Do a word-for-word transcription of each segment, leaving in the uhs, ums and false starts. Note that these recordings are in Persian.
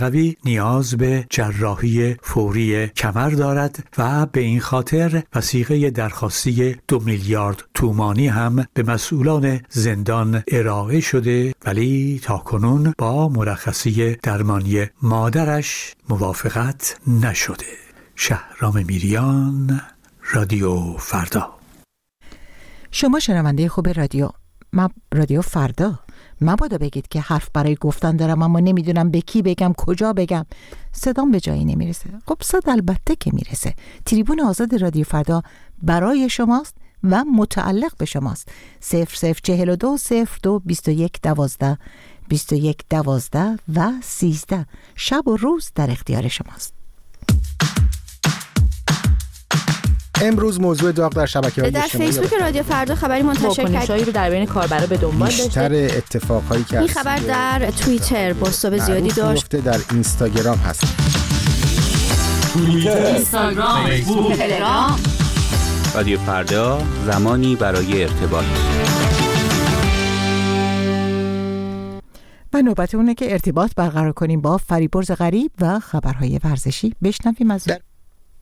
قوی نیاز به جراحی فوری کمر دارد و به این خاطر وثیقه درخواستی دو میلیارد تومانی هم به مسئولان زندان ارائه شده، ولی تاکنون با مرخصی درمانی مادرش موافقت نشده. شهرام میریان، رادیو فردا. شما شنونده خوب رادیو ما رادیو فردا. مبادا بگید که حرف برای گفتن دارم اما نمیدونم به کی بگم، کجا بگم، صدام به جایی نمیرسه. خب صد البته که میرسه. تریبون آزاد رادیو فردا برای شماست و متعلق به شماست. صفر صفر چهل و دو صفر دو بیست و یک دوازده بیست و یک دوازده و سیزده شب و روز در اختیار شماست. امروز موضوع داغ در شبکه‌های در اجتماعی فیسبوک رادیو فردا خبری منتشر کرد رو در بین کاربرا به دنبال داشته. بیشتر اتفاقایی که این خبر در توییتر بازتاب زیادی داشت. در اینستاگرام هست. توییتر، اینستاگرام، فیسبوک، تلگرام. رادیو فردا، زمانی برای ارتباط. و نوبت اونه که ارتباط برقرار کنیم با فریبرز غریب و خبرهای ورزشی. بشنویم از در...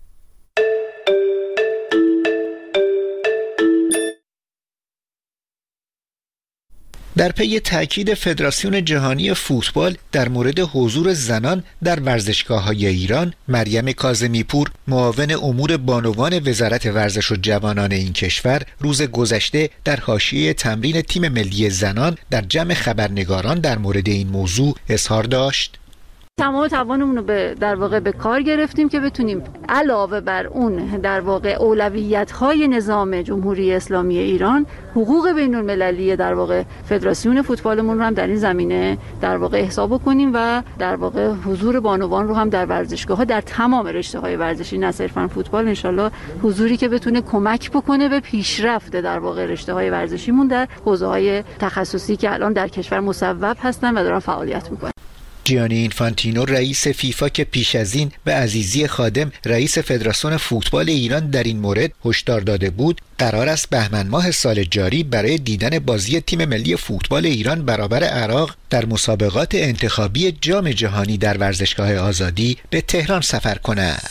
در پی تأکید فدراسیون جهانی فوتبال در مورد حضور زنان در ورزشگاه‌های ایران، مریم کاظمی پور، معاون امور بانوان وزارت ورزش و جوانان این کشور، روز گذشته در حاشیه تمرین تیم ملی زنان در جمع خبرنگاران در مورد این موضوع اظهار داشت. تمام توانمون رو به در واقع به کار گرفتیم که بتونیم علاوه بر اون در واقع اولویت‌های نظام جمهوری اسلامی ایران، حقوق بین‌المللی در واقع فدراسیون فوتبالمون رو هم در این زمینه در واقع حساب کنیم و در واقع حضور بانوان رو هم در ورزشگاه‌ها در تمام رشته‌های ورزشی، نه صرفاً فوتبال، انشالله حضوری که بتونه کمک بکنه به پیشرفت در واقع رشته‌های ورزشیمون در حوزه‌های تخصصی که الان در کشور مصوب هستن و دارن فعالیت می‌کنن. جیانی اینفانتینو رئیس فیفا که پیش از این به عزیزی خادم رئیس فدراسیون فوتبال ایران در این مورد هشدار داده بود، قرار است بهمن ماه سال جاری برای دیدن بازی تیم ملی فوتبال ایران برابر عراق در مسابقات انتخابی جام جهانی در ورزشگاه آزادی به تهران سفر کند.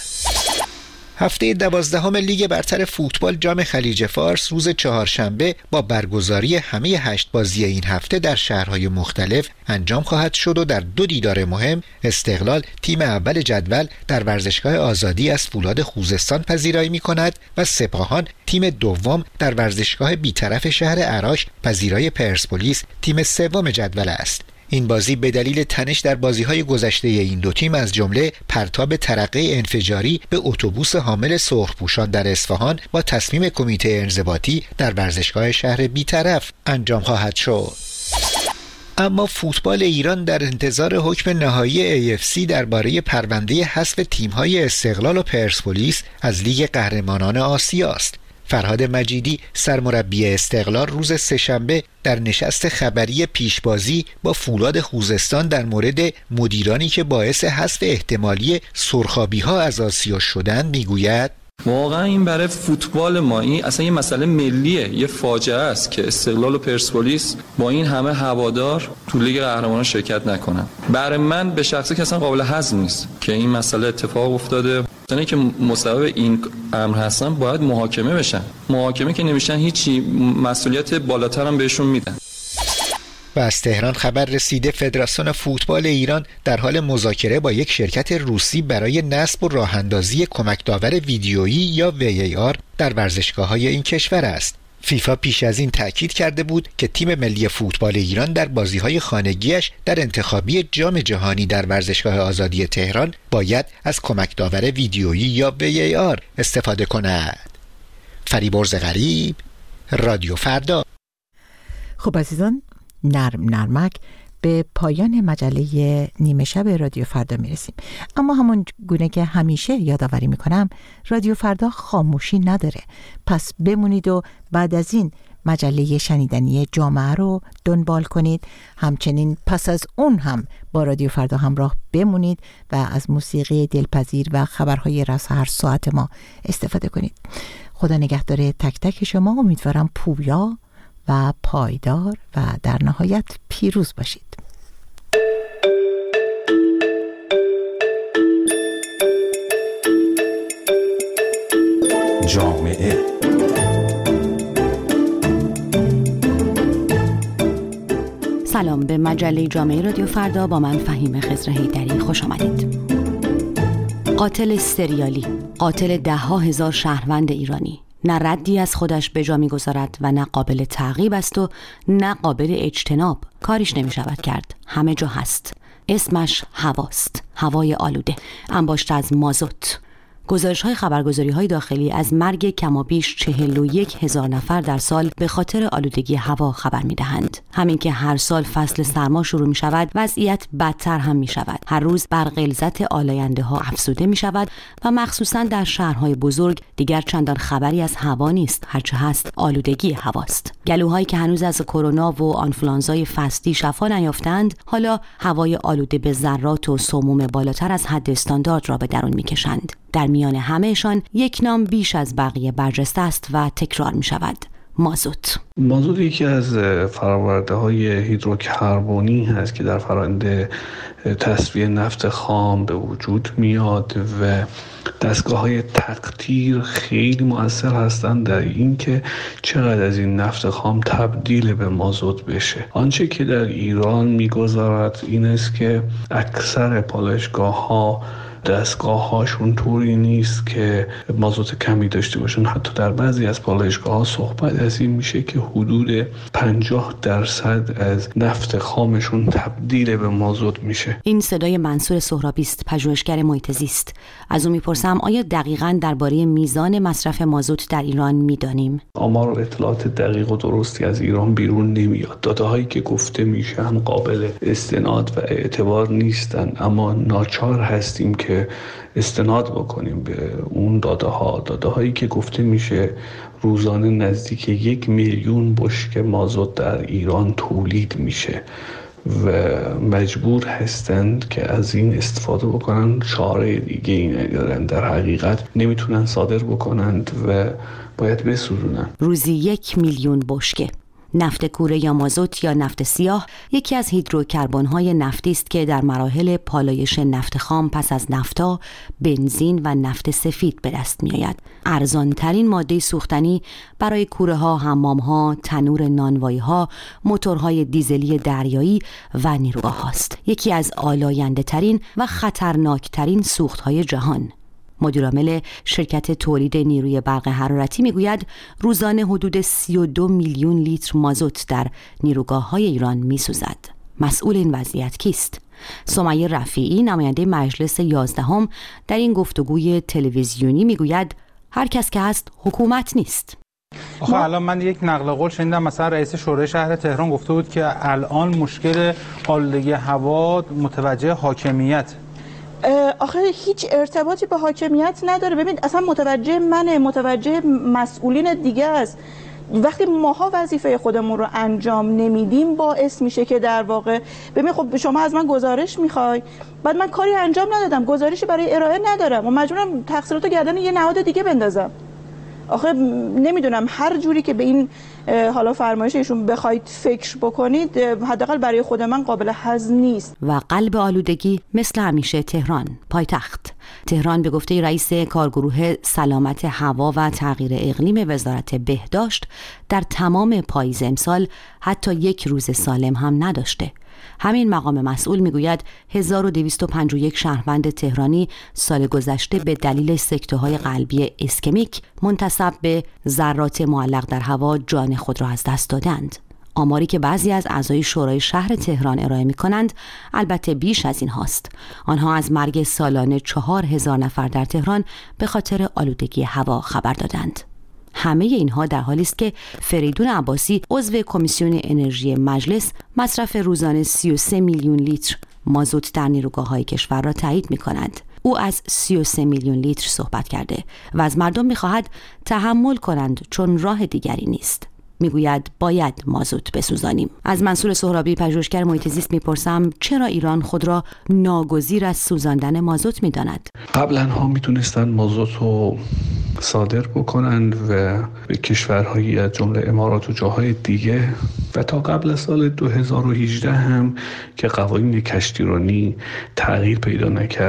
هفته دوازدهم لیگ برتر فوتبال جام خلیج فارس روز چهارشنبه با برگزاری همه هشت بازی این هفته در شهرهای مختلف انجام خواهد شد و در دو دیدار مهم استقلال تیم اول جدول در ورزشگاه آزادی از فولاد خوزستان پذیرایی می کند و سپاهان تیم دوم در ورزشگاه بیطرف شهر عراش پذیرای پرسپولیس تیم سوم جدول است. این بازی به دلیل تنش در بازی‌های گذشته این دو تیم از جمله پرتاب ترقه انفجاری به اتوبوس حامل سرخپوشان در اصفهان با تصمیم کمیته انضباطی در ورزشگاه شهر بیطرف انجام خواهد شد. اما فوتبال ایران در انتظار حکم نهایی ای اف سی درباره پرونده حذف تیم‌های استقلال و پرسپولیس از لیگ قهرمانان آسیا است. فرهاد مجیدی سرمربی استقلال روز سه‌شنبه در نشست خبری پیشبازی با فولاد خوزستان در مورد مدیرانی که باعث حذف احتمالی سرخابی‌ها از آسیا شدند میگوید: واقعا این برای فوتبال ما این اصلا یه مسئله ملیه، یه فاجعه است که استقلال و پرسپولیس با این همه هوادار تو لیگ قهرمانان شرکت نکنن. برای من به شخصه که اصلا قابل هضم نیست که این مسئله اتفاق افتاده. اونایی که مسبب این امر هستن باید محاکمه بشن. محاکمه که نمیشن هیچی، مسئولیت بالاتر هم بهشون میدن. و از تهران خبر رسیده فدراسیون فوتبال ایران در حال مذاکره با یک شرکت روسی برای نصب و راهاندازی کمک داور ویدیویی یا وی ای آر در ورزشگاه‌های این کشور است. فیفا پیش از این تاکید کرده بود که تیم ملی فوتبال ایران در بازی‌های خانگیش در انتخابی جام جهانی در ورزشگاه آزادی تهران باید از کمک داور ویدیویی یا وی ای آر استفاده کند. فریبرز غریب، رادیو فردا. خب عزیزان، نرم نرمک به پایان مجله نیمه شب رادیو فردا میرسیم. اما همون گونه که همیشه یادآوری میکنم، رادیو فردا خاموشی نداره. پس بمونید و بعد از این مجله شنیدنی جامعه رو دنبال کنید. همچنین پس از اون هم با رادیو فردا همراه بمونید و از موسیقی دلپذیر و خبرهای رس هر ساعت ما استفاده کنید. خدا نگهدار تک تک شما. امیدوارم پویا و پایدار و در نهایت پیروز باشید. جامعه. سلام، به مجله جامعه رادیو فردا با من فهیم خضر حیدری خوش آمدید. قاتل سریالی، قاتل ده ها هزار شهروند ایرانی، نه ردی از خودش به جا می‌گذارد و نه قابل تعقیب است و نه قابل اجتناب. کاریش نمی شود کرد، همه جا هست. اسمش هواست، هوای آلوده، انباشته از مازوت. گزارش‌های خبرگزاری‌های داخلی از مرگ کمابیش چهل و یک هزار نفر در سال به خاطر آلودگی هوا خبر می‌دهند. همین که هر سال فصل سرما شروع می‌شود، وضعیت بدتر هم می‌شود. هر روز بر غلظت آلاینده‌ها افزوده می‌شود و مخصوصاً در شهرهای بزرگ دیگر چندان خبری از هوا نیست، هرچه هست آلودگی هواست. گلوهایی که هنوز از کرونا و آنفولانزای فصلی شفا نیافتند، حالا هوای آلوده به ذرات و سموم بالاتر از حد استاندارد را به درون می‌کشند. در میان همهشان یک نام بیش از بقیه برجسته است و تکرار می شود: مازوت. مازوت یکی از فرآورده های هیدروکربنی هست که در فرآیند تصفیه نفت خام به وجود میاد و دستگاه های تقطیر خیلی مؤثر هستند در این که چقدر از این نفت خام تبدیل به مازوت بشه. آنچه که در ایران میگذارد این است که اکثر پالایشگاه ها دستگاه هاشون طوری نیست که مازوت کمی داشته باشن. حتی در بعضی از پالایشگاه ها صحبت از این میشه که حدود پنجاه درصد از نفت خامشون تبدیل به مازوت میشه. این صدای منصور سهرابی است، پژوهشگر محیط زیست. از او میپرسم آیا دقیقاً درباره میزان مصرف مازوت در ایران میدانیم؟ آمار و اطلاعات دقیق و درستی از ایران بیرون نمیاد. داده هایی که گفته میشن قابل استناد و اعتبار نیستن، اما ناچار هستیم که که استناد بکنیم به اون داده ها. داده هایی که گفته میشه روزانه نزدیک یک میلیون بشکه مازوت در ایران تولید میشه و مجبور هستند که از این استفاده بکنن، چاره دیگه ای ندارن. در حقیقت نمیتونن صادر بکنند و باید بسوزونن. روزی یک میلیون بشکه. نفت کوره یا مازوت یا نفت سیاه یکی از هیدروکربن‌های نفتی است که در مراحل پالایش نفت خام پس از نفتا، بنزین و نفت سفید به دست می‌آید. ارزان‌ترین ماده سوختنی برای کوره‌ها، حمام‌ها، تنور نانوایی‌ها، موتورهای دیزلی دریایی و نیروگاه‌هاست. یکی از آلاینده‌ترین و خطرناکترین سوخت‌های جهان. مدیرعامل شرکت تولید نیروی برق حرارتی میگوید روزانه حدود سی و دو میلیون لیتر مازوت در نیروگاه‌های ایران میسوزد. مسئول این وضعیت کیست؟ سمیه رفیعی، نماینده مجلس یازدهم، در این گفتگوی تلویزیونی میگوید هر کس که هست حکومت نیست. آخه الان من یک نقل قول شنیدم، مثلا رئیس شورای شهر تهران گفته بود که الان مشکل آلودگی هوا متوجه حاکمیت. آخه هیچ ارتباطی به حاکمیت نداره. ببین اصلا متوجه منه، متوجه مسئولین دیگه است. وقتی ماها وظیفه خودمون رو انجام نمیدیم باعث میشه که در واقع ببین خب شما از من گزارش میخوای، بعد من کاری انجام ندادم، گزارشی برای ارائه ندارم و مجبورم تقصیراتو گردن یه نهاد دیگه بندازم. آخه نمیدونم هر جوری که به این حالا فرمایش ایشون بخواید فکر بکنید، حداقل برای خود من قابل هضم نیست. و قلب آلودگی مثل همیشه تهران، پایتخت. تهران به گفته رئیس کارگروه سلامت هوا و تغییر اقلیم وزارت بهداشت در تمام پاییز امسال حتی یک روز سالم هم نداشته. همین مقام مسئول میگوید هزار و دویست و پنجاه و یک شهروند تهرانی سال گذشته به دلیل سکته‌های قلبی اسکمیک منتسب به ذرات معلق در هوا جان خود را از دست دادند. آماری که بعضی از اعضای شورای شهر تهران ارائه می‌کنند البته بیش از این هاست. آنها از مرگ سالانه چهار هزار نفر در تهران به خاطر آلودگی هوا خبر دادند. همه اینها در حالی است که فریدون عباسی عضو کمیسیون انرژی مجلس مصرف روزانه سی و سه میلیون لیتر مازوت در نیروگاه‌های کشور را تایید می‌کند. او از سی و سه میلیون لیتر صحبت کرده و از مردم می‌خواهد تحمل کنند چون راه دیگری نیست. میگوید باید مازوت بسوزانیم. از منصور سهرابی، پژوهشگر محیط زیست، میپرسم چرا ایران خود را ناگزیر از سوزاندن مازوت میداند؟ قبلا ها میتونستن مازوت رو صادر بکنند و به کشورهایی از جمله امارات و جاهای دیگه و تا قبل از سال دو هزار و هجده هم که قوانین کشتیرانی تغییر پیدا نکرد